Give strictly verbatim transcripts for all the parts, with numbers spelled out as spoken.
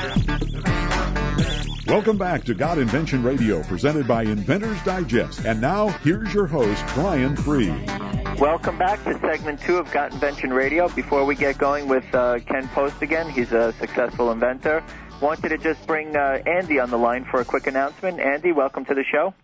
Welcome back to God Invention Radio, presented by Inventors Digest. And now, here's your host, Brian Free. Welcome back to segment two of God Invention Radio. Before we get going with uh, Ken Post again, he's a successful inventor. Wanted to just bring uh, Andy on the line for a quick announcement. Andy, welcome to the show.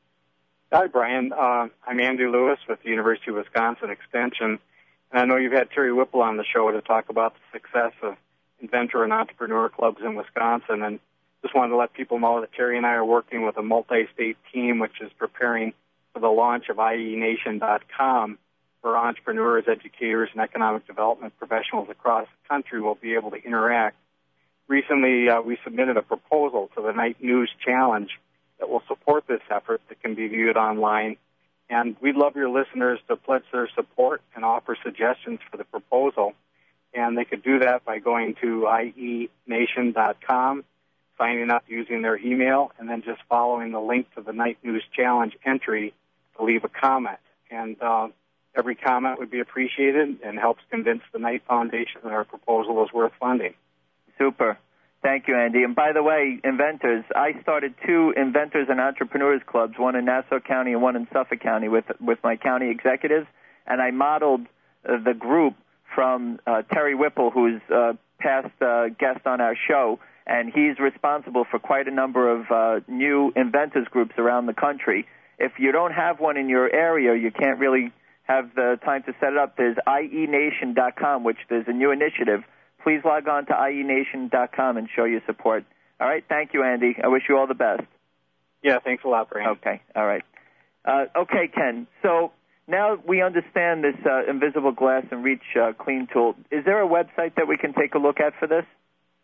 Hi, Brian. Uh, I'm Andy Lewis with the University of Wisconsin Extension, and I know you've had Terry Whipple on the show to talk about the success of inventor and entrepreneur clubs in Wisconsin, and just wanted to let people know that Terry and I are working with a multi-state team which is preparing for the launch of I E Nation dot com, where entrepreneurs, educators, and economic development professionals across the country will be able to interact. Recently, uh, we submitted a proposal to the Night News Challenge that will support this effort that can be viewed online. And we'd love your listeners to pledge their support and offer suggestions for the proposal. And they could do that by going to I E Nation dot com, signing up using their email, and then just following the link to the Night News Challenge entry to leave a comment. And uh, every comment would be appreciated and helps convince the Knight Foundation that our proposal is worth funding. Super. Thank you, Andy. And by the way, inventors, I started two inventors and entrepreneurs clubs, one in Nassau County and one in Suffolk County with with my county executives, and I modeled uh, the group from uh, Terry Whipple, who's a past uh, guest on our show, and he's responsible for quite a number of uh, new inventors groups around the country. If you don't have one in your area, you can't really have the time to set it up. There's I E Nation dot com, which there's a new initiative. Please log on to I E Nation dot com and show your support. All right, thank you, Andy. I wish you all the best. Yeah, thanks a lot, Brian. Okay, all right. Uh, okay, Ken, so now we understand this uh, invisible glass and reach uh, clean tool. Is there a website that we can take a look at for this?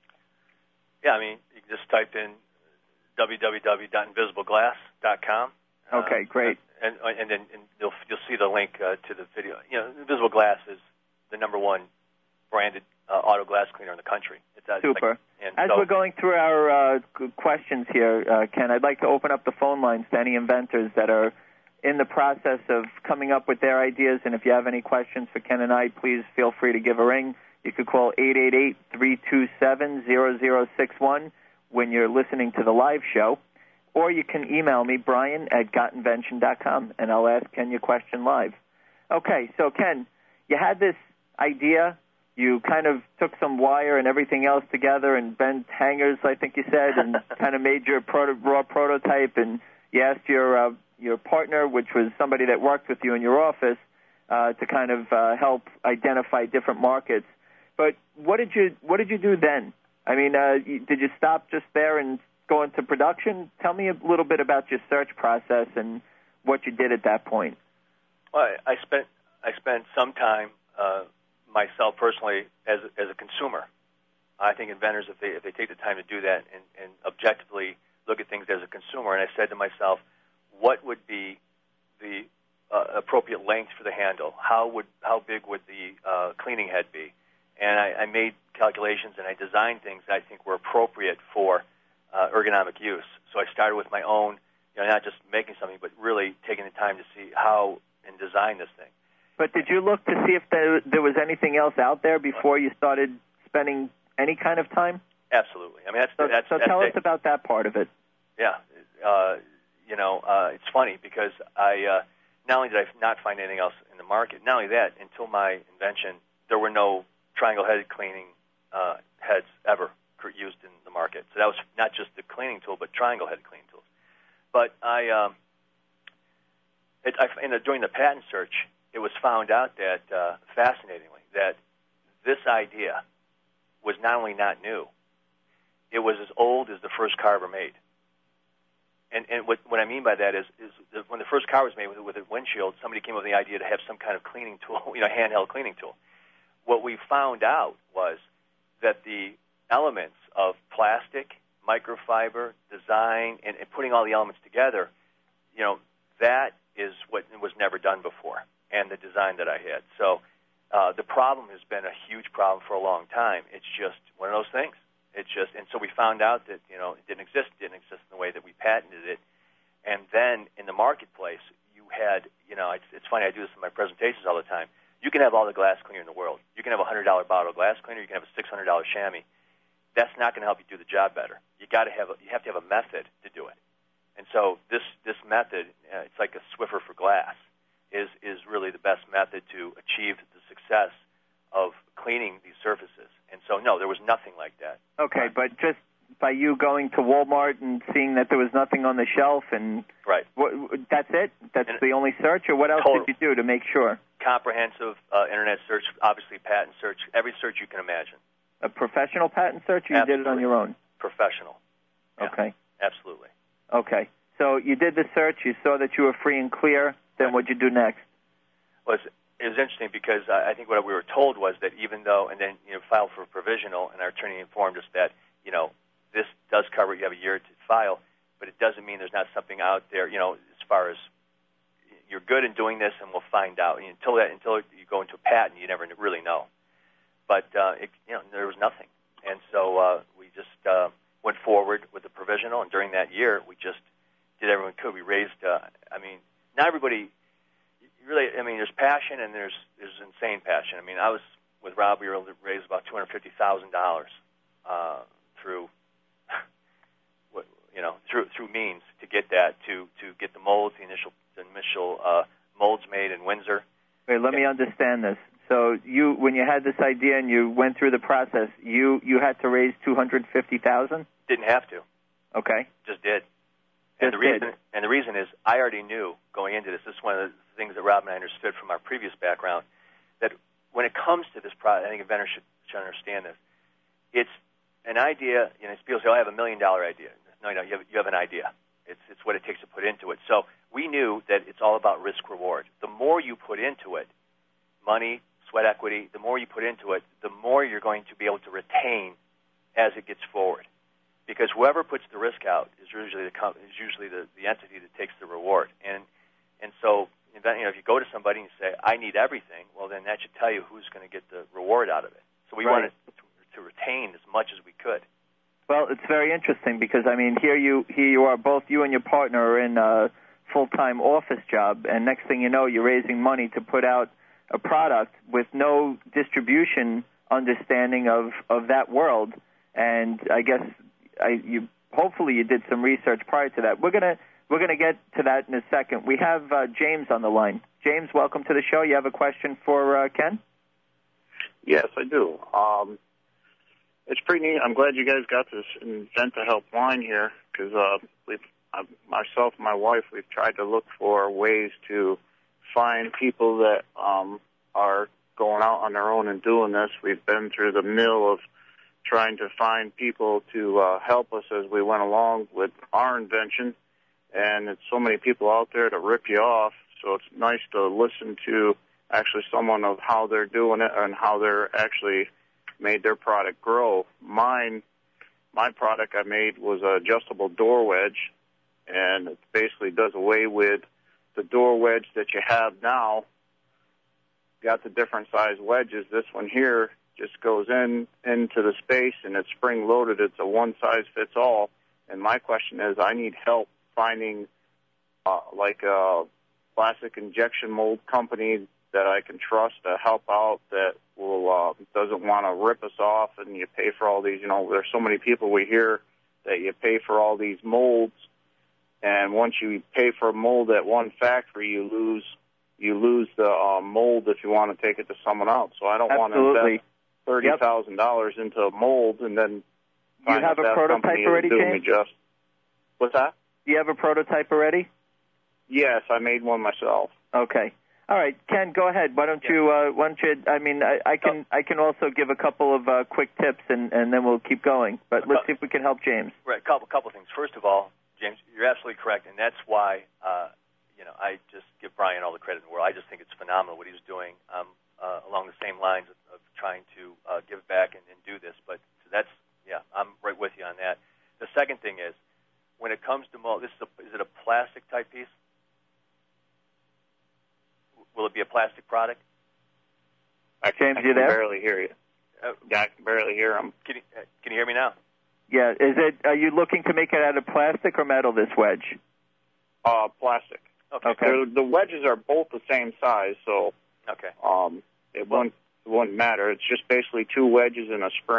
Yeah, I mean, you can just type in w w w dot invisible glass dot com. Okay, great. Uh, and and then and you'll you'll see the link uh, to the video. You know, Invisible Glass is the number one branded uh, auto glass cleaner in the country. It's, uh, Super. Like, and As so, we're going through our uh, questions here, uh, Ken, I'd like to open up the phone lines to any inventors that are in the process of coming up with their ideas. And if you have any questions for Ken and I, please feel free to give a ring. You could call eight eight eight, three two seven, zero zero six one when you're listening to the live show. Or you can email me, Brian at got invention dot com, and I'll ask Ken your question live. Okay, so Ken, you had this idea. You kind of took some wire and everything else together and bent hangers, I think you said, and kind of made your proto- raw prototype. And you asked your uh, your partner, which was somebody that worked with you in your office, uh, to kind of uh, help identify different markets. But what did you what did you do then? I mean, uh, did you stop just there and go into production? Tell me a little bit about your search process and what you did at that point. Well, I spent I spent some time uh, myself personally as as a consumer. I think inventors, if they if they take the time to do that and, and objectively look at things as a consumer, and I said to myself, what would be the uh, appropriate length for the handle? How would how big would the uh, cleaning head be? And I, I made calculations and I designed things that I think were appropriate for uh, ergonomic use. So I started with my own, you know, not just making something, but really taking the time to see how and design this thing. But did you look to see if there, there was anything else out there before you started spending any kind of time? Absolutely. I mean, that's so, that's. So that's tell it. us about that part of it. Yeah, uh, you know, uh, it's funny because I uh, not only did I not find anything else in the market, not only that, until my invention, there were no triangle-headed cleaning uh, heads ever used in the market. So that was not just the cleaning tool, but triangle-headed cleaning tools. But I, um, it, I in the, during the patent search, it was found out that, uh, fascinatingly, that this idea was not only not new, it was as old as the first car ever made. And, and what, what I mean by that is, is that when the first car was made with, with a windshield, somebody came up with the idea to have some kind of cleaning tool, you know, handheld cleaning tool. What we found out was that the elements of plastic, microfiber, design, and, and putting all the elements together, you know, that is what was never done before, and the design that I had. So uh, the problem has been a huge problem for a long time. It's just one of those things. It's just, and so we found out that, you know, it didn't exist, didn't exist in the way that we patented it. And then in the marketplace, you had, you know, it's, it's funny, I do this in my presentations all the time. You can have all the glass cleaner in the world. You can have a one hundred dollar bottle of glass cleaner. You can have a six hundred dollar chamois. that's not going to help you do the job better. You got to have a, you have to have a method to do it. And so this this method, uh, it's like a Swiffer for glass, is is really the best method to achieve the success of cleaning these surfaces. And so, no, there was nothing like that. Okay, but just by you going to Walmart and seeing that there was nothing on the shelf, and right, what, that's it? That's and the only search, or what else total, did you do to make sure? Comprehensive uh, internet search, obviously patent search, every search you can imagine. A professional patent search, or you Absolutely. did it on your own? Professional. Yeah, okay. Absolutely. Okay. So you did the search, you saw that you were free and clear, then what'd you do next? Well, it was interesting because I think what we were told was that even though, and then, you know, filed for provisional, and our attorney informed us that, you know, this does cover, you have a year to file, but it doesn't mean there's not something out there, you know, as far as you're good in doing this and we'll find out. And until that, until you go into a patent, you never really know. But, uh, it, you know, there was nothing. And so uh, we just uh, went forward with the provisional, and during that year, we just did everything we could. We raised, uh, I mean, not everybody, really, I mean, there's passion and there's there's insane passion. I mean, I was, with Rob, we were able to raise about two hundred fifty thousand dollars uh, through, you know, through through means to get that, to, to get the molds, the initial the initial uh, molds made in Windsor. Wait, let me understand this. So you, when you had this idea and you went through the process, you, you had to raise two hundred fifty thousand dollars? Didn't have to. Okay. Just did. Just And the reason did. and the reason is I already knew going into this. This is one of the things that Rob and I understood from our previous background, that when it comes to this product, I think inventors should, should understand this. It's an idea. You know, people say, "Oh, I have a million dollar idea." No, no, you have, you have an idea. It's it's what it takes to put into it. So we knew that it's all about risk reward. The more you put into it, money, sweat equity, the more you put into it, the more you're going to be able to retain as it gets forward. Because whoever puts the risk out is usually the is usually the, the entity that takes the reward. And and so, you know, if you go to somebody and you say, "I need everything," well, then that should tell you who's going to get the reward out of it. So we right. wanted to, to retain as much as we could. Well, it's very interesting because, I mean, here you here you are, both you and your partner are in a full-time office job, and next thing you know, you're raising money to put out a product with no distribution understanding of, of that world. And I guess I, you hopefully you did some research prior to that. We're gonna we're gonna get to that in a second. We have uh, James on the line. James, welcome to the show. You have a question for uh, Ken? Yes, I do. Um, it's pretty neat. I'm glad you guys got this Invent to Help line here because uh, we've uh, myself and my wife, we've tried to look for ways to find people that um, are going out on their own and doing this. We've been through the mill of trying to find people to uh, help us as we went along with our invention, and it's so many people out there to rip you off, so it's nice to listen to actually someone of how they're doing it and how they're actually made their product grow. Mine, my product I made was an adjustable door wedge, and it basically does away with the door wedge that you have now. Got the different size wedges. This one here just goes in into the space, and it's spring-loaded. It's a one-size-fits-all. And my question is, I need help finding uh, like a plastic injection mold company that I can trust to help out, that will uh, doesn't want to rip us off, and you pay for all these. You know, there's so many people we hear that you pay for all these molds, and once you pay for a mold at one factory, you lose you lose the uh, mold if you want to take it to someone else. So I don't Absolutely. want to invest thirty thousand dollars yep. into a mold and then find you have that a that prototype already, doing James? me just. What's that? Do you have a prototype already? Yes, I made one myself. Okay. All right, Ken, go ahead. Why don't yeah. you? Uh, why don't you? I mean, I, I can. I can also give a couple of uh, quick tips, and, and then we'll keep going. But let's see if we can help James. Right. Couple couple things. First of all, James, you're absolutely correct, and that's why uh, you know I just give Brian all the credit in the world. I just think it's phenomenal what he's doing um, uh, along the same lines of, of trying to uh, give back and, and do this. But so that's yeah, I'm right with you on that. The second thing is, when it comes to mold, this is a, is it a plastic type piece? Will it be a plastic product? I James, I you can there? barely hear you. Uh, Yeah, I can barely hear him. Can you, uh, can you hear me now? Yeah. Is it? Are you looking to make it out of plastic or metal? This wedge. Uh, plastic. Okay. Okay. The, the wedges are both the same size, so Okay. um, it wouldn't it wouldn't matter. It's just basically two wedges and a spring.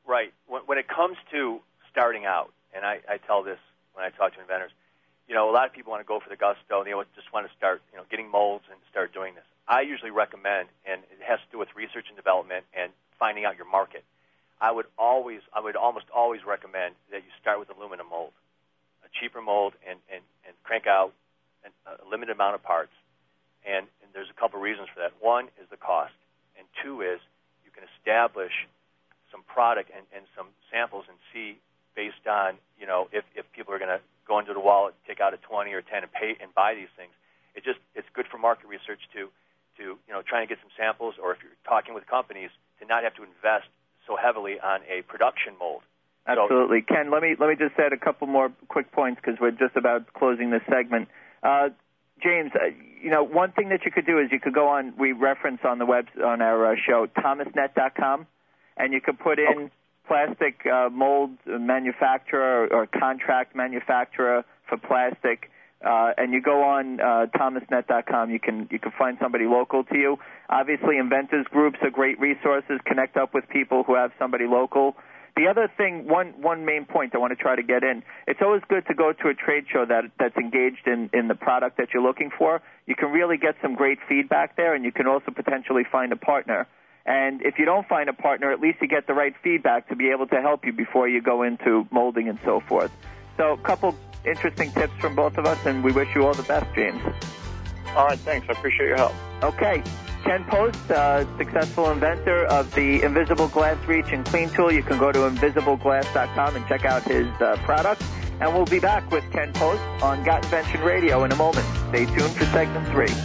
Right. When, when it comes to starting out, and I, I tell this when I talk to inventors, you know, a lot of people want to go for the gusto. They just want to start, you know, getting molds and start doing this. I usually recommend, and it has to do with research and development and finding out your market. I would always, I would almost always recommend that you start with aluminum mold, a cheaper mold, and, and, and crank out an, a limited amount of parts. And, and there's a couple reasons for that. One is the cost, and two is you can establish some product and, and some samples and see based on, you know, if, if people are going to go into the wallet, take out a twenty or ten and pay and buy these things. It just, it's good for market research to, to, you know, try and get some samples, or if you're talking with companies, to not have to invest so heavily on a production mold. Absolutely. So, Ken, let me let me just add a couple more quick points because we're just about closing this segment. Uh, James, uh, you know, one thing that you could do is you could go on, we reference on the web, on our uh, show, thomas net dot com, and you could put in okay. plastic uh, mold manufacturer or, or contract manufacturer for plastic, uh, and you go on uh, thomas net dot com, you can you can find somebody local to you. Obviously, inventors groups are great resources. Connect up with people who have somebody local. The other thing, one one main point I want to try to get in, it's always good to go to a trade show that that's engaged in, in the product that you're looking for. You can really get some great feedback there, and you can also potentially find a partner. And if you don't find a partner, at least you get the right feedback to be able to help you before you go into molding and so forth. So a couple interesting tips from both of us, and we wish you all the best, James. All right, thanks. I appreciate your help. Okay. Ken Post, uh, successful inventor of the Invisible Glass Reach and Clean Tool. You can go to invisible glass dot com and check out his uh, product. And we'll be back with Ken Post on Got Invention Radio in a moment. Stay tuned for segment three.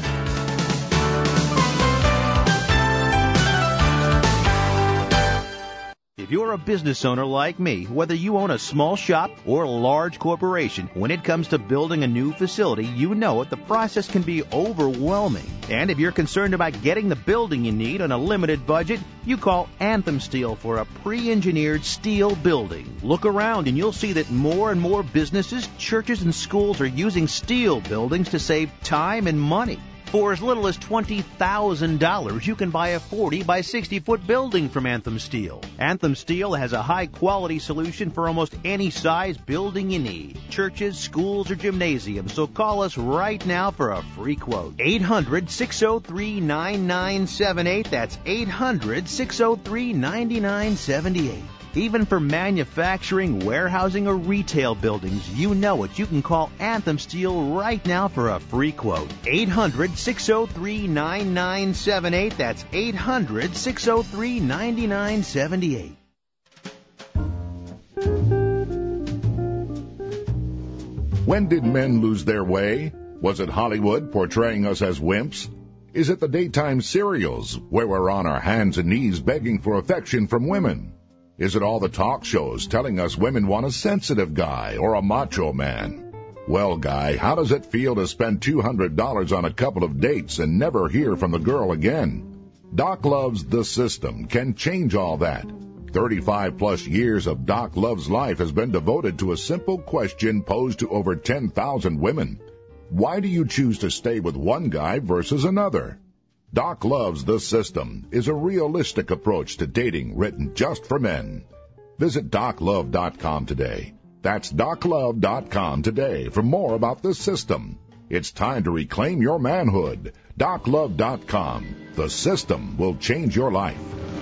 If you're a business owner like me, whether you own a small shop or a large corporation, when it comes to building a new facility, you know it, the process can be overwhelming. And if you're concerned about getting the building you need on a limited budget, you call Anthem Steel for a pre-engineered steel building. Look around and you'll see that more and more businesses, churches, and schools are using steel buildings to save time and money. For as little as twenty thousand dollars, you can buy a forty by sixty foot building from Anthem Steel. Anthem Steel has a high-quality solution for almost any size building you need. Churches, schools, or gymnasiums. So call us right now for a free quote. eight hundred, six oh three, nine nine seven eight. That's eight hundred, six oh three, nine nine seven eight. Even for manufacturing, warehousing, or retail buildings, you know it. You can call Anthem Steel right now for a free quote. eight hundred, six oh three, nine nine seven eight. That's eight hundred, six oh three, nine nine seven eight. When did men lose their way? Was it Hollywood portraying us as wimps? Is it the daytime serials where we're on our hands and knees begging for affection from women? Is it all the talk shows telling us women want a sensitive guy or a macho man? Well, guy, how does it feel to spend two hundred dollars on a couple of dates and never hear from the girl again? Doc Love's The System can change all that. thirty-five plus years of Doc Love's life has been devoted to a simple question posed to over ten thousand women. Why do you choose to stay with one guy versus another? Doc Love's The System is a realistic approach to dating written just for men. Visit doc love dot com today. That's doc love dot com today for more about The System. It's time to reclaim your manhood. doc love dot com. The System will change your life.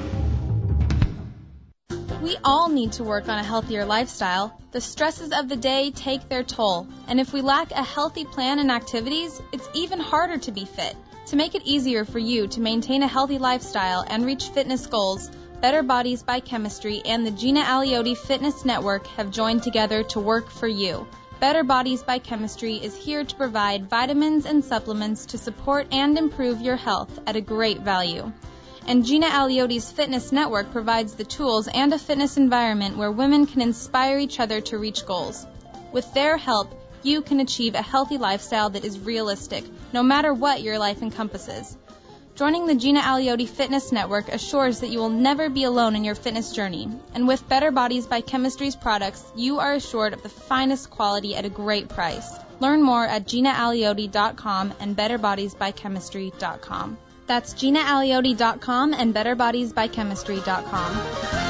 We all need to work on a healthier lifestyle. The stresses of the day take their toll, and if we lack a healthy plan and activities, it's even harder to be fit. To make it easier for you to maintain a healthy lifestyle and reach fitness goals, Better Bodies by Chemistry and the Gina Aliotti Fitness Network have joined together to work for you. Better Bodies by Chemistry is here to provide vitamins and supplements to support and improve your health at a great value. And Gina Aliotti's Fitness Network provides the tools and a fitness environment where women can inspire each other to reach goals. With their help, you can achieve a healthy lifestyle that is realistic, no matter what your life encompasses. Joining the Gina Aliotti Fitness Network assures that you will never be alone in your fitness journey. And with Better Bodies by Chemistry's products, you are assured of the finest quality at a great price. Learn more at gina aliotti dot com and better bodies by chemistry dot com. That's gina aliotti dot com and better bodies by chemistry dot com.